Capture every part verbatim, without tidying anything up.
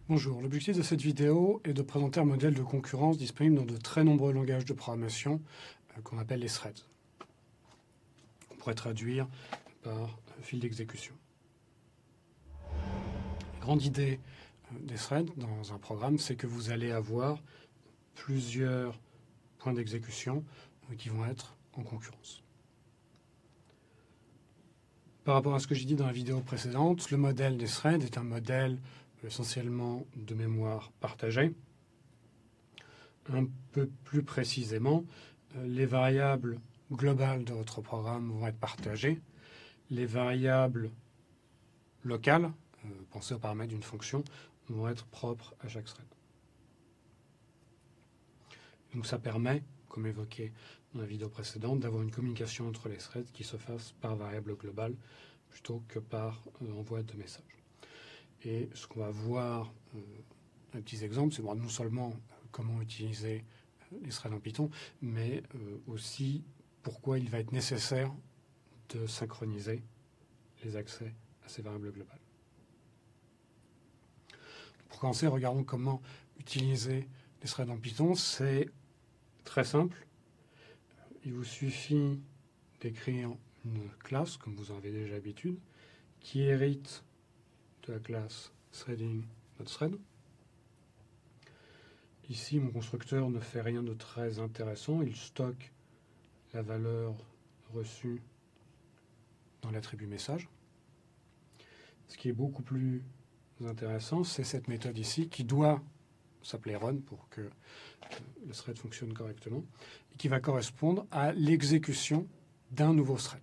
Bonjour, l'objectif de cette vidéo est de présenter un modèle de concurrence disponible dans de très nombreux langages de programmation euh, qu'on appelle les threads. On pourrait traduire par euh, fil d'exécution. La grande idée euh, des threads dans un programme, c'est que vous allez avoir plusieurs points d'exécution euh, qui vont être en concurrence. Par rapport à ce que j'ai dit dans la vidéo précédente, le modèle des threads est un modèle essentiellement de mémoire partagée. Un peu plus précisément, les variables globales de votre programme vont être partagées. Les variables locales, euh, pensez aux paramètres d'une fonction, vont être propres à chaque thread. Donc ça permet, comme évoqué dans la vidéo précédente, d'avoir une communication entre les threads qui se fasse par variable globale plutôt que par euh, envoi de messages. Et ce qu'on va voir, euh, un petit exemple, c'est bon, non seulement euh, comment utiliser euh, les threads en Python, mais euh, aussi pourquoi il va être nécessaire de synchroniser les accès à ces variables globales. Pour commencer, regardons comment utiliser les threads en Python. C'est très simple. Il vous suffit d'écrire une classe, comme vous en avez déjà l'habitude, qui hérite de la classe threading.thread. Ici, mon constructeur ne fait rien de très intéressant. Il stocke la valeur reçue dans l'attribut message. Ce qui est beaucoup plus intéressant, c'est cette méthode ici qui doit s'appeler run pour que le thread fonctionne correctement et qui va correspondre à l'exécution d'un nouveau thread.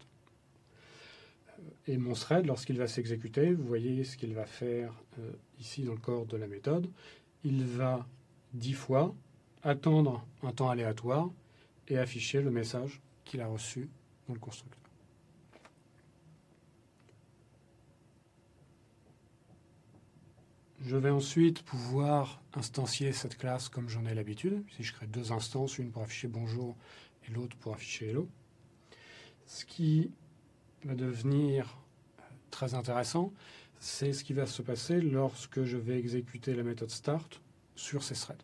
Et mon thread, lorsqu'il va s'exécuter, vous voyez ce qu'il va faire euh, ici dans le corps de la méthode. Il va dix fois attendre un temps aléatoire et afficher le message qu'il a reçu dans le constructeur. Je vais ensuite pouvoir instancier cette classe comme j'en ai l'habitude. Ici, je crée deux instances, une pour afficher bonjour et l'autre pour afficher hello. Ce qui va devenir très intéressant, c'est ce qui va se passer lorsque je vais exécuter la méthode start sur ces threads.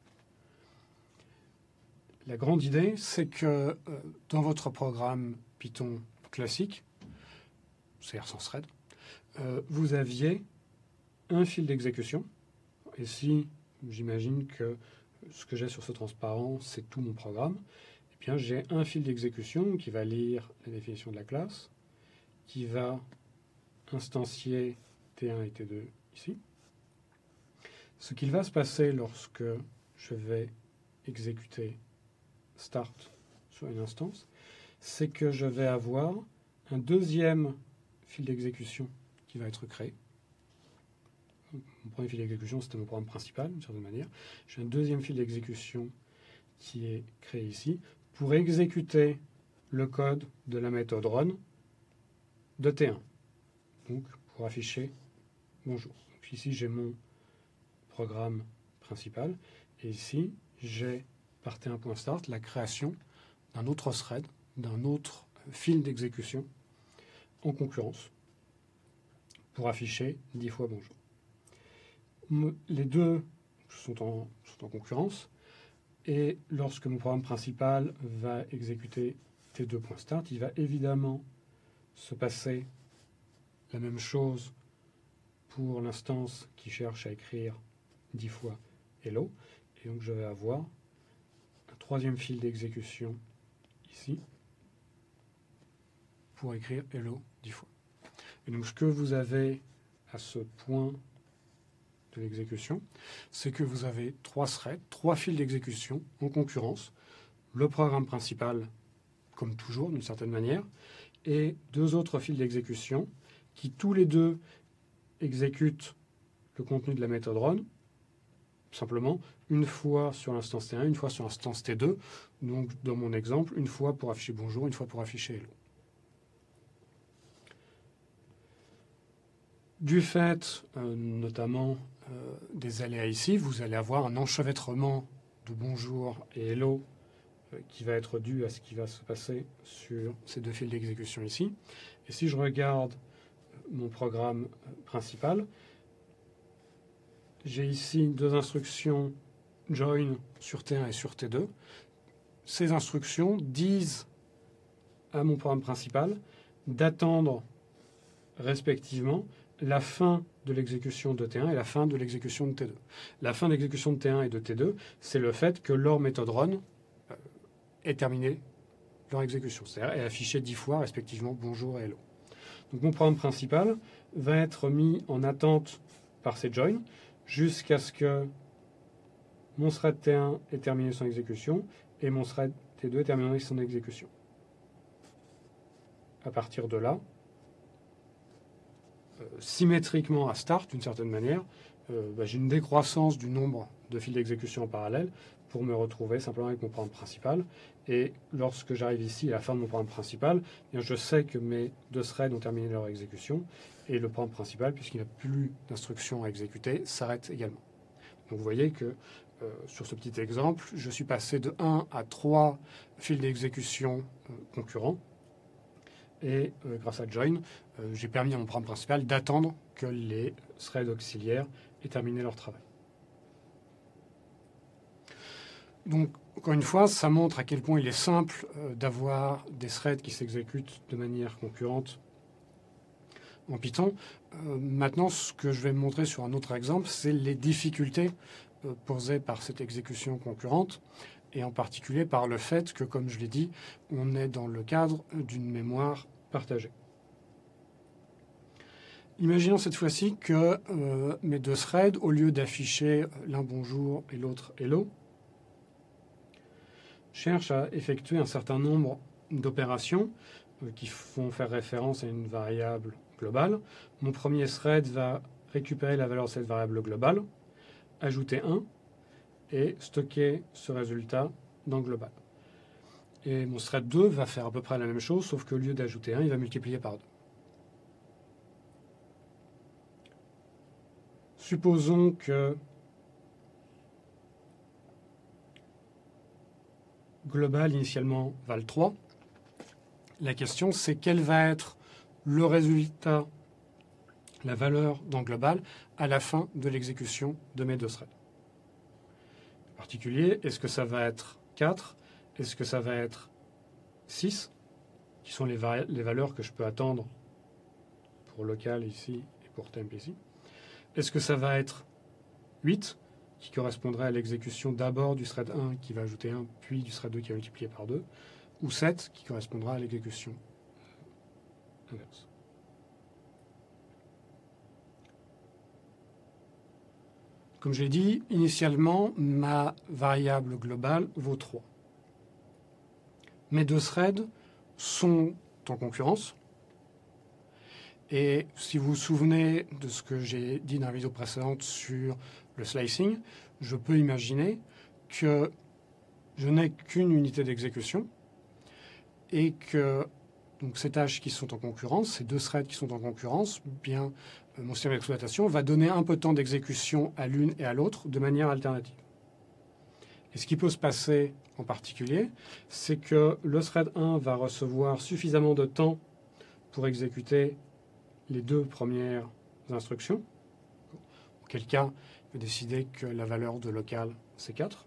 La grande idée, c'est que euh, dans votre programme Python classique, c'est-à-dire sans thread, euh, vous aviez un fil d'exécution. Et si j'imagine que ce que j'ai sur ce transparent, c'est tout mon programme, eh bien j'ai un fil d'exécution qui va lire la définition de la classe, qui va instancier T un et T deux ici. Ce qu'il va se passer lorsque je vais exécuter start sur une instance, c'est que je vais avoir un deuxième fil d'exécution qui va être créé. Mon premier fil d'exécution, c'était mon programme principal, d'une certaine manière. J'ai un deuxième fil d'exécution qui est créé ici pour exécuter le code de la méthode run de T un. Donc, pour afficher bonjour. Donc, ici, j'ai mon programme principal. Et ici, j'ai par T un point start la création d'un autre thread, d'un autre fil d'exécution en concurrence pour afficher dix fois bonjour. Les deux sont en, sont en concurrence. Et lorsque mon programme principal va exécuter T deux point start, il va évidemment se passer la même chose pour l'instance qui cherche à écrire dix fois hello. Et donc je vais avoir un troisième fil d'exécution ici pour écrire hello dix fois. Et donc ce que vous avez à ce point de l'exécution, c'est que vous avez trois threads, trois fils d'exécution en concurrence, le programme principal, comme toujours, d'une certaine manière, et deux autres fils d'exécution qui tous les deux exécutent le contenu de la méthode run, simplement une fois sur l'instance T un, une fois sur l'instance T deux, donc dans mon exemple, une fois pour afficher bonjour, une fois pour afficher hello. Du fait, euh, notamment, euh, des aléas ici, vous allez avoir un enchevêtrement de bonjour et hello euh, qui va être dû à ce qui va se passer sur ces deux fils d'exécution ici. Et si je regarde mon programme principal, j'ai ici deux instructions join sur T un et sur T deux. Ces instructions disent à mon programme principal d'attendre respectivement la fin de l'exécution de T un et la fin de l'exécution de T deux. La fin de l'exécution de T un et de T deux, c'est le fait que leur méthode run euh, ait terminé leur exécution, c'est-à-dire est affiché dix fois respectivement bonjour et hello. Donc mon programme principal va être mis en attente par ces joins jusqu'à ce que mon thread T un ait terminé son exécution et mon thread T deux ait terminé son exécution. À partir de là, euh, symétriquement à start, d'une certaine manière, euh, bah, j'ai une décroissance du nombre de fils d'exécution en parallèle pour me retrouver simplement avec mon programme principal. Et lorsque j'arrive ici à la fin de mon programme principal, eh bien, je sais que mes deux threads ont terminé leur exécution et le programme principal, puisqu'il n'y a plus d'instructions à exécuter, s'arrête également. Donc vous voyez que euh, sur ce petit exemple, je suis passé de un à trois fils d'exécution euh, concurrents. Et euh, grâce à Join, euh, j'ai permis à mon programme principal d'attendre que les threads auxiliaires aient terminé leur travail. Donc, encore une fois, ça montre à quel point il est simple euh, d'avoir des threads qui s'exécutent de manière concurrente en Python. Euh, maintenant, ce que je vais montrer sur un autre exemple, c'est les difficultés euh, posées par cette exécution concurrente, et en particulier par le fait que, comme je l'ai dit, on est dans le cadre d'une mémoire partagée. Imaginons cette fois-ci que euh, mes deux threads, au lieu d'afficher l'un bonjour et l'autre hello, cherchent à effectuer un certain nombre d'opérations euh, qui font faire référence à une variable globale. Mon premier thread va récupérer la valeur de cette variable globale, ajouter un, et stocker ce résultat dans global. Et mon thread deux va faire à peu près la même chose, sauf qu'au lieu d'ajouter un, il va multiplier par deux. Supposons que global initialement vale trois. La question, c'est quel va être le résultat, la valeur dans global, à la fin de l'exécution de mes deux threads. En particulier, est-ce que ça va être quatre? Est-ce que ça va être six? Qui sont les, les valeurs que je peux attendre pour local ici et pour temp ici. Est-ce que ça va être huit, qui correspondrait à l'exécution d'abord du thread un qui va ajouter un, puis du thread deux qui va multiplier par deux, ou sept, qui correspondra à l'exécution inverse. Comme je l'ai dit, initialement, ma variable globale vaut trois. Mes deux threads sont en concurrence. Et si vous vous souvenez de ce que j'ai dit dans la vidéo précédente sur le slicing, je peux imaginer que je n'ai qu'une unité d'exécution et que donc, ces tâches qui sont en concurrence, ces deux threads qui sont en concurrence, bien, euh, mon système d'exploitation va donner un peu de temps d'exécution à l'une et à l'autre de manière alternative. Et ce qui peut se passer en particulier, c'est que le thread un va recevoir suffisamment de temps pour exécuter les deux premières instructions, auquel cas il peut décider que la valeur de local c'est quatre.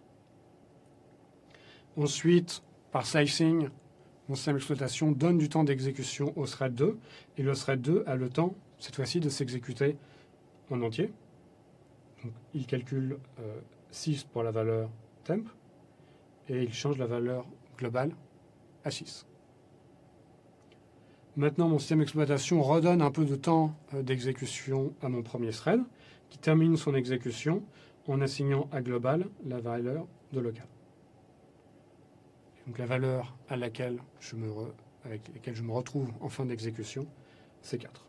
Ensuite, par slicing, mon système d'exploitation donne du temps d'exécution au thread deux, et le thread deux a le temps, cette fois-ci, de s'exécuter en entier. Donc, il calcule euh, six pour la valeur temp, et il change la valeur globale à six. Maintenant, mon système d'exploitation redonne un peu de temps euh, d'exécution à mon premier thread, qui termine son exécution en assignant à global la valeur de local. Donc la valeur à laquelle je me re, avec laquelle je me retrouve en fin d'exécution, c'est quatre.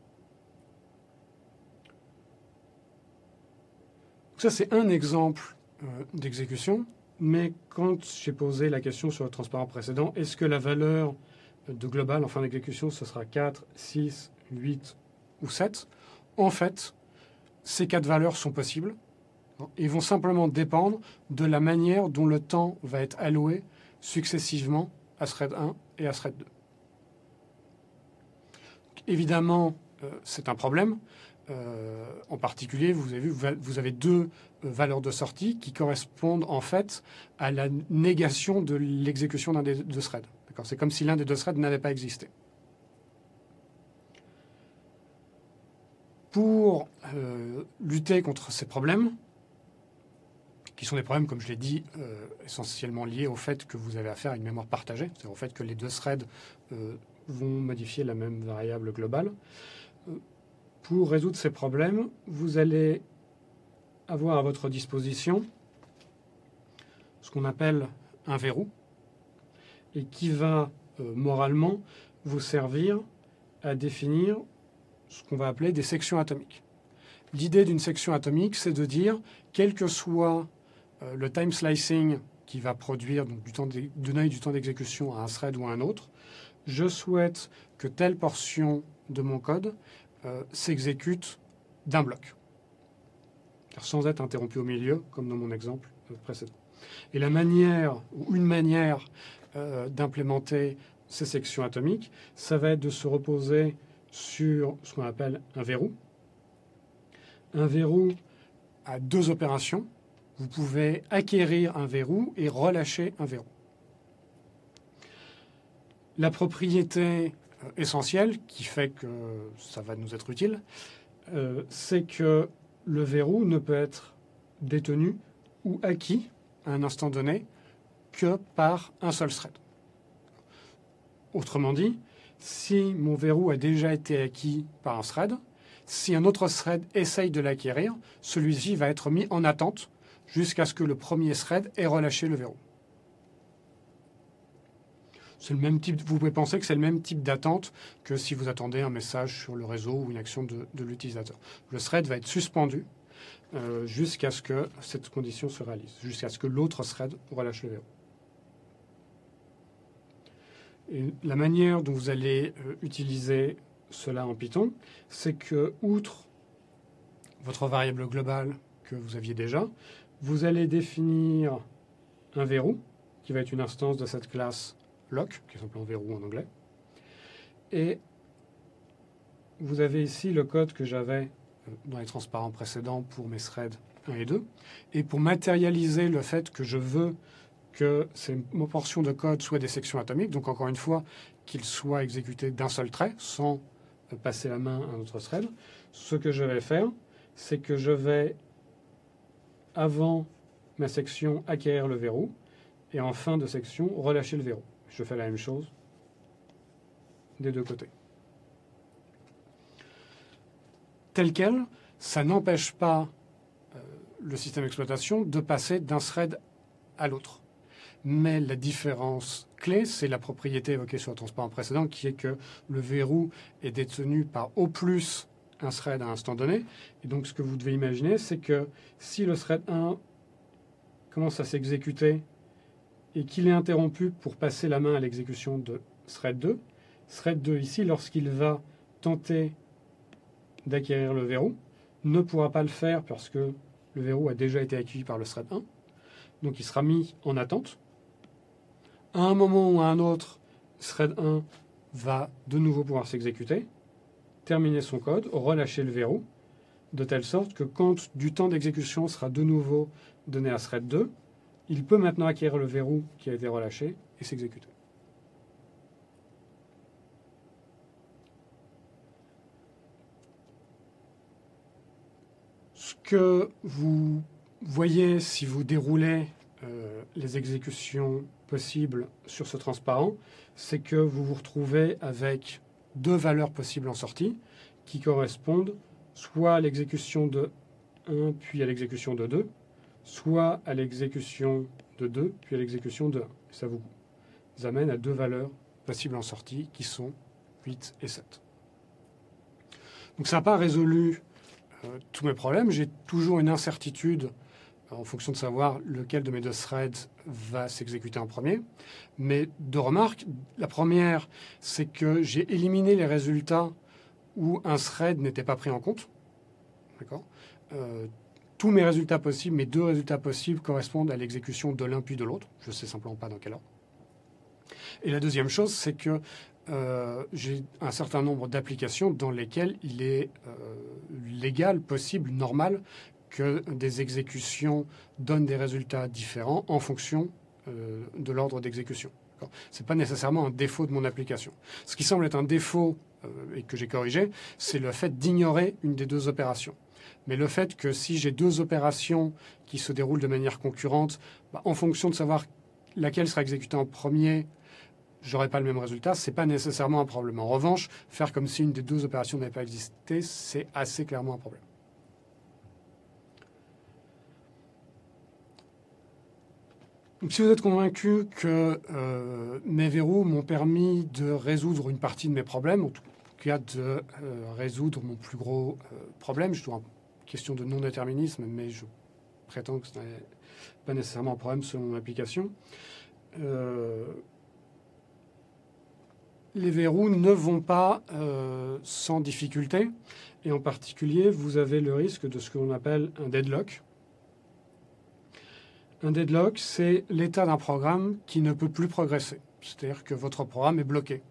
Donc ça, c'est un exemple euh, d'exécution, mais quand j'ai posé la question sur le transparent précédent, est-ce que la valeur de global en fin d'exécution, ce sera quatre, six, huit ou sept? En fait, ces quatre valeurs sont possibles et vont simplement dépendre de la manière dont le temps va être alloué successivement à thread un et à thread deux. Donc, évidemment, euh, c'est un problème. euh, en particulier, vous avez vu, vous avez deux euh, valeurs de sortie qui correspondent en fait à la négation de l'exécution d'un des deux threads. C'est comme si l'un des deux threads n'avait pas existé. Pour euh, lutter contre ces problèmes, qui sont des problèmes, comme je l'ai dit, euh, essentiellement liés au fait que vous avez affaire à une mémoire partagée, c'est-à-dire au fait que les deux threads euh, vont modifier la même variable globale. Euh, pour résoudre ces problèmes, vous allez avoir à votre disposition ce qu'on appelle un verrou, et qui va euh, moralement vous servir à définir ce qu'on va appeler des sections atomiques. L'idée d'une section atomique, c'est de dire, quel que soit euh, le time slicing qui va produire donc, du temps donner du temps d'exécution à un thread ou à un autre, je souhaite que telle portion de mon code euh, s'exécute d'un bloc, sans être interrompu au milieu, comme dans mon exemple précédent. Et la manière, ou une manière euh, d'implémenter ces sections atomiques, ça va être de se reposer sur ce qu'on appelle un verrou. Un verrou a deux opérations. Vous pouvez acquérir un verrou et relâcher un verrou. La propriété essentielle, qui fait que ça va nous être utile, euh, c'est que le verrou ne peut être détenu ou acquis à un instant donné que par un seul thread. Autrement dit, si mon verrou a déjà été acquis par un thread, si un autre thread essaye de l'acquérir, celui-ci va être mis en attente jusqu'à ce que le premier thread ait relâché le verrou. C'est le même type, vous pouvez penser que c'est le même type d'attente que si vous attendez un message sur le réseau ou une action de, de l'utilisateur. Le thread va être suspendu euh, jusqu'à ce que cette condition se réalise, jusqu'à ce que l'autre thread relâche le verrou. Et la manière dont vous allez euh, utiliser cela en Python, c'est que, outre votre variable globale que vous aviez déjà, vous allez définir un verrou, qui va être une instance de cette classe lock, qui est simplement verrou en anglais. Et vous avez ici le code que j'avais dans les transparents précédents pour mes threads un et deux. Et pour matérialiser le fait que je veux que ces portions de code soient des sections atomiques, donc encore une fois, qu'ils soient exécutés d'un seul trait, sans passer la main à un autre thread, ce que je vais faire, c'est que je vais, avant ma section, acquérir le verrou, et en fin de section, relâcher le verrou. Je fais la même chose des deux côtés. Tel quel, ça n'empêche pas euh, le système d'exploitation de passer d'un thread à l'autre. Mais la différence clé, c'est la propriété évoquée sur le transparent précédent, qui est que le verrou est détenu par au plus un thread à un instant donné. Et donc, ce que vous devez imaginer, c'est que si le thread un commence à s'exécuter et qu'il est interrompu pour passer la main à l'exécution de thread deux, thread deux ici, lorsqu'il va tenter d'acquérir le verrou, ne pourra pas le faire parce que le verrou a déjà été acquis par le thread un. Donc, il sera mis en attente. À un moment ou à un autre, thread un va de nouveau pouvoir s'exécuter, terminer son code, relâcher le verrou, de telle sorte que quand du temps d'exécution sera de nouveau donné à thread deux, il peut maintenant acquérir le verrou qui a été relâché et s'exécuter. Ce que vous voyez si vous déroulez euh, les exécutions possibles sur ce transparent, c'est que vous vous retrouvez avec deux valeurs possibles en sortie qui correspondent soit à l'exécution de un puis à l'exécution de deux, soit à l'exécution de deux puis à l'exécution de un. Et ça vous amène à deux valeurs possibles en sortie qui sont huit et sept. Donc ça n'a pas résolu euh, tous mes problèmes. J'ai toujours une incertitude en fonction de savoir lequel de mes deux threads va s'exécuter en premier. Mais deux remarques. La première, c'est que j'ai éliminé les résultats où un thread n'était pas pris en compte. D'accord ? euh, Tous mes résultats possibles, mes deux résultats possibles correspondent à l'exécution de l'un puis de l'autre. Je ne sais simplement pas dans quel ordre. Et la deuxième chose, c'est que euh, j'ai un certain nombre d'applications dans lesquelles il est euh, légal, possible, normal que des exécutions donnent des résultats différents en fonction euh, de l'ordre d'exécution. Ce n'est pas nécessairement un défaut de mon application. Ce qui semble être un défaut, euh, et que j'ai corrigé, c'est le fait d'ignorer une des deux opérations. Mais le fait que si j'ai deux opérations qui se déroulent de manière concurrente, bah, en fonction de savoir laquelle sera exécutée en premier, je n'aurai pas le même résultat, ce n'est pas nécessairement un problème. En revanche, faire comme si une des deux opérations n'avait pas existé, c'est assez clairement un problème. Donc, si vous êtes convaincu que euh, mes verrous m'ont permis de résoudre une partie de mes problèmes, en tout cas de euh, résoudre mon plus gros euh, problème, je trouve une question de non-déterminisme, mais je prétends que ce n'est pas nécessairement un problème selon mon application. Euh, les verrous ne vont pas euh, sans difficulté, et en particulier, vous avez le risque de ce que l'on appelle un deadlock. Un deadlock, c'est l'état d'un programme qui ne peut plus progresser. C'est-à-dire que votre programme est bloqué.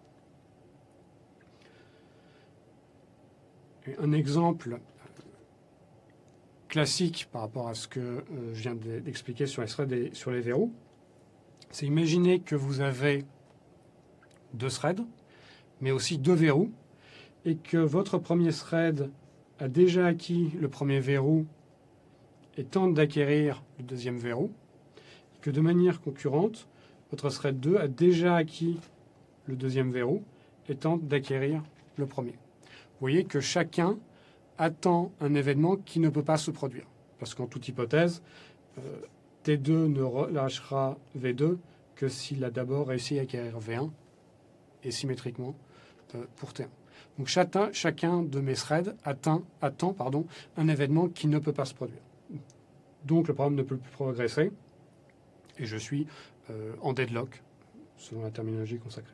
Et un exemple classique par rapport à ce que euh, je viens d'expliquer sur les threads et sur les verrous, c'est imaginer que vous avez deux threads, mais aussi deux verrous, et que votre premier thread a déjà acquis le premier verrou et tente d'acquérir le deuxième verrou, et que de manière concurrente, votre thread deux a déjà acquis le deuxième verrou et tente d'acquérir le premier. Vous voyez que chacun attend un événement qui ne peut pas se produire. Parce qu'en toute hypothèse, euh, T deux ne relâchera V deux que s'il a d'abord réussi à acquérir V un, et symétriquement euh, pour T un. Donc chacun, chacun de mes threads atteint, attend pardon, un événement qui ne peut pas se produire. Donc le programme ne peut plus progresser et je suis euh, en deadlock, selon la terminologie consacrée.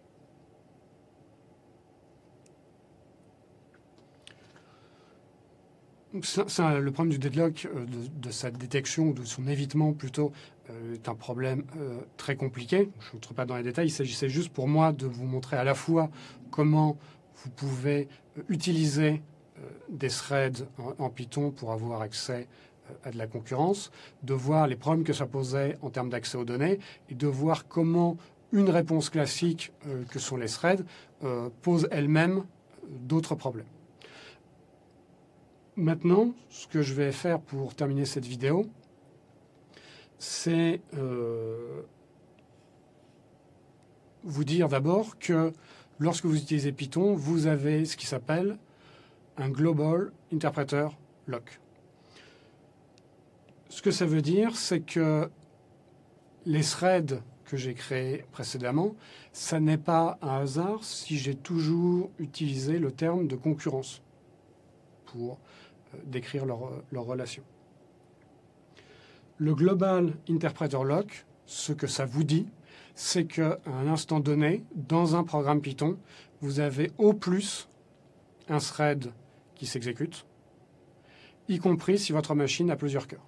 Donc, ça, ça, le problème du deadlock, euh, de, de sa détection ou de son évitement plutôt, euh, est un problème euh, très compliqué. Je ne rentre pas dans les détails, il s'agissait juste pour moi de vous montrer à la fois comment vous pouvez utiliser euh, des threads en, en Python pour avoir accès à de la concurrence, de voir les problèmes que ça posait en termes d'accès aux données et de voir comment une réponse classique euh, que sont les threads euh, pose elle-même d'autres problèmes. Maintenant, ce que je vais faire pour terminer cette vidéo, c'est euh, vous dire d'abord que lorsque vous utilisez Python, vous avez ce qui s'appelle un Global Interpreter Lock. Ce que ça veut dire, c'est que les threads que j'ai créés précédemment, ça n'est pas un hasard si j'ai toujours utilisé le terme de concurrence pour euh, décrire leur, leur relation. Le Global Interpreter Lock, ce que ça vous dit, c'est qu'à un instant donné, dans un programme Python, vous avez au plus un thread qui s'exécute, y compris si votre machine a plusieurs cœurs.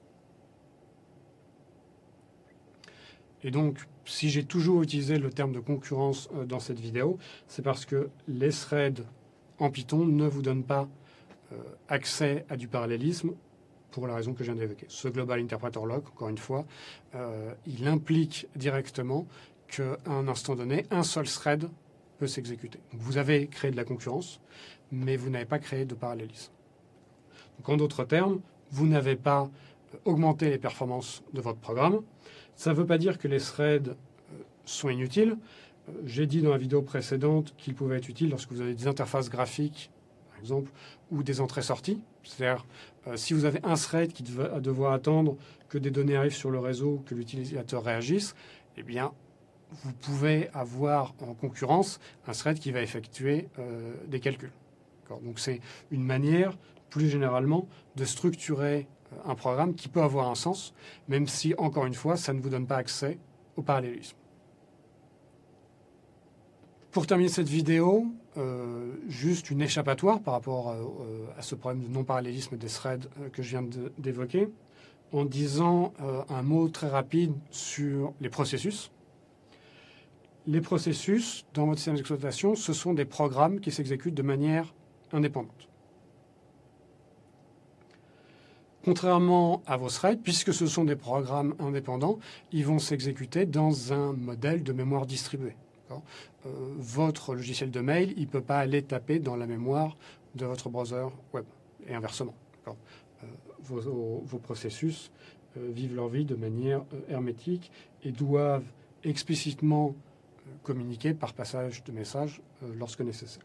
Et donc, si j'ai toujours utilisé le terme de concurrence euh, dans cette vidéo, c'est parce que les threads en Python ne vous donnent pas euh, accès à du parallélisme pour la raison que je viens d'évoquer. Ce Global Interpreter Lock, encore une fois, euh, il implique directement qu'à un instant donné, un seul thread peut s'exécuter. Donc, vous avez créé de la concurrence, mais vous n'avez pas créé de parallélisme. Donc, en d'autres termes, vous n'avez pas augmenté les performances de votre programme. Ça ne veut pas dire que les threads sont inutiles. J'ai dit dans la vidéo précédente qu'ils pouvaient être utiles lorsque vous avez des interfaces graphiques, par exemple, ou des entrées-sorties. C'est-à-dire, euh, si vous avez un thread qui va devoir attendre que des données arrivent sur le réseau, que l'utilisateur réagisse, eh bien, vous pouvez avoir en concurrence un thread qui va effectuer euh, des calculs. Donc, c'est une manière, plus généralement, de structurer un programme qui peut avoir un sens, même si, encore une fois, ça ne vous donne pas accès au parallélisme. Pour terminer cette vidéo, euh, juste une échappatoire par rapport euh, à ce problème de non-parallélisme des threads euh, que je viens d'évoquer, en disant euh, un mot très rapide sur les processus. les processus dans votre système d'exploitation, ce sont des programmes qui s'exécutent de manière indépendante. Contrairement à vos threads, puisque ce sont des programmes indépendants, ils vont s'exécuter dans un modèle de mémoire distribuée. Euh, votre logiciel de mail, il ne peut pas aller taper dans la mémoire de votre browser web, et inversement. Euh, vos, vos, vos processus euh, vivent leur vie de manière euh, hermétique et doivent explicitement euh, communiquer par passage de messages euh, lorsque nécessaire.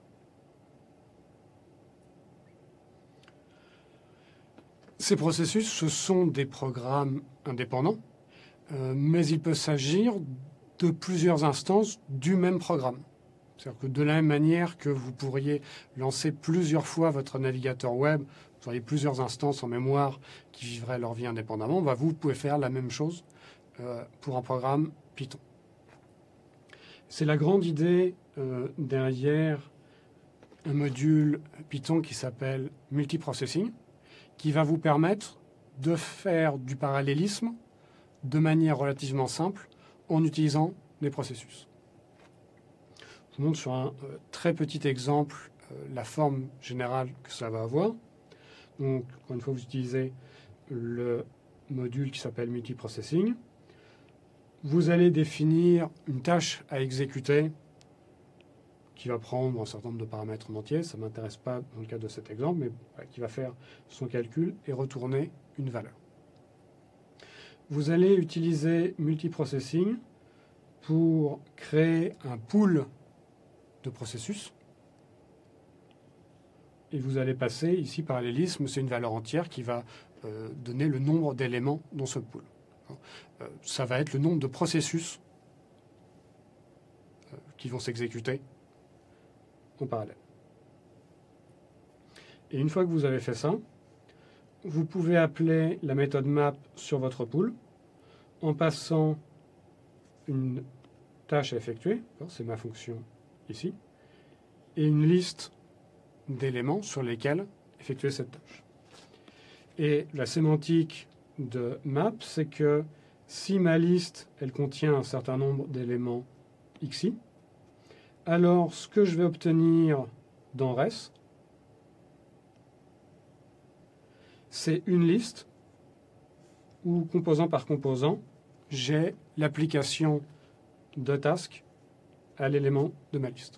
Ces processus, ce sont des programmes indépendants, euh, mais il peut s'agir de plusieurs instances du même programme. C'est-à-dire que de la même manière que vous pourriez lancer plusieurs fois votre navigateur web, vous auriez plusieurs instances en mémoire qui vivraient leur vie indépendamment, bah vous pouvez faire la même chose euh, pour un programme Python. C'est la grande idée euh, derrière un module Python qui s'appelle multiprocessing, qui va vous permettre de faire du parallélisme de manière relativement simple en utilisant des processus. Je vous montre sur un euh, très petit exemple euh, la forme générale que ça va avoir. Donc, encore une fois, vous utilisez le module qui s'appelle multiprocessing. Vous allez définir une tâche à exécuter qui va prendre un certain nombre de paramètres en entier. Ça ne m'intéresse pas dans le cadre de cet exemple, mais voilà, qui va faire son calcul et retourner une valeur. Vous allez utiliser multiprocessing pour créer un pool de processus. Et vous allez passer ici parallélisme, c'est une valeur entière qui va euh, donner le nombre d'éléments dans ce pool. Euh, ça va être le nombre de processus euh, qui vont s'exécuter en parallèle. Et une fois que vous avez fait ça, vous pouvez appeler la méthode map sur votre pool en passant une tâche à effectuer, c'est ma fonction ici, et une liste d'éléments sur lesquels effectuer cette tâche. Et la sémantique de map, c'est que si ma liste, elle contient un certain nombre d'éléments xi, alors ce que je vais obtenir dans res, c'est une liste où, composant par composant, j'ai l'application de task à l'élément de ma liste.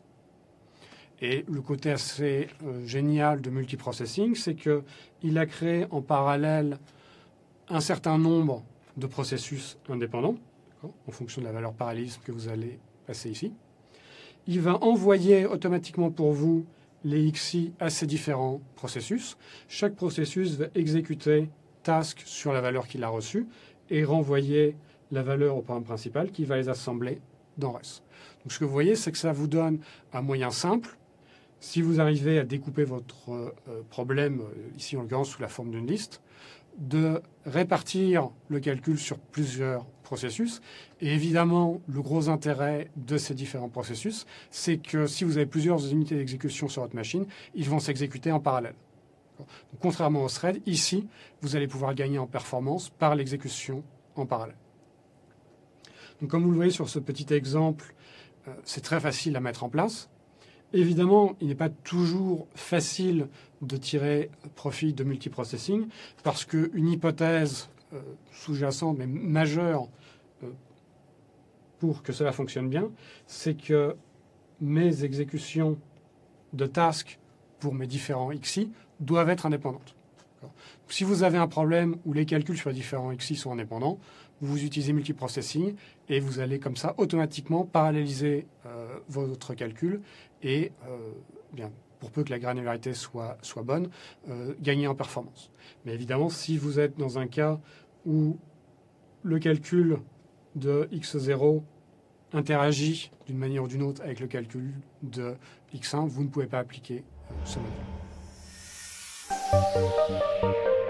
Et le côté assez euh, génial de multiprocessing, c'est qu'il a créé en parallèle un certain nombre de processus indépendants, en fonction de la valeur parallélisme que vous allez passer ici. Il va envoyer automatiquement pour vous les xi à ces différents processus. Chaque processus va exécuter task sur la valeur qu'il a reçue et renvoyer la valeur au programme principal qui va les assembler dans res. Donc ce que vous voyez, c'est que ça vous donne un moyen simple. Si vous arrivez à découper votre euh, problème, euh, ici en l'occurrence sous la forme d'une liste, de répartir le calcul sur plusieurs processus. Et évidemment, le gros intérêt de ces différents processus, c'est que si vous avez plusieurs unités d'exécution sur votre machine, ils vont s'exécuter en parallèle. Donc, contrairement au thread, ici, vous allez pouvoir gagner en performance par l'exécution en parallèle. Donc, comme vous le voyez sur ce petit exemple, euh, c'est très facile à mettre en place. Évidemment, il n'est pas toujours facile de tirer profit de multiprocessing parce qu'une hypothèse euh, sous-jacente, mais majeure, euh, pour que cela fonctionne bien, c'est que mes exécutions de tasks pour mes différents xi doivent être indépendantes. Si vous avez un problème où les calculs sur les différents xi sont indépendants, vous utilisez multiprocessing et vous allez comme ça automatiquement paralléliser euh, votre calcul et, euh, bien, pour peu que la granularité soit, soit bonne, euh, gagner en performance. Mais évidemment, si vous êtes dans un cas où le calcul de x zéro interagit d'une manière ou d'une autre avec le calcul de x un, vous ne pouvez pas appliquer euh, ce modèle.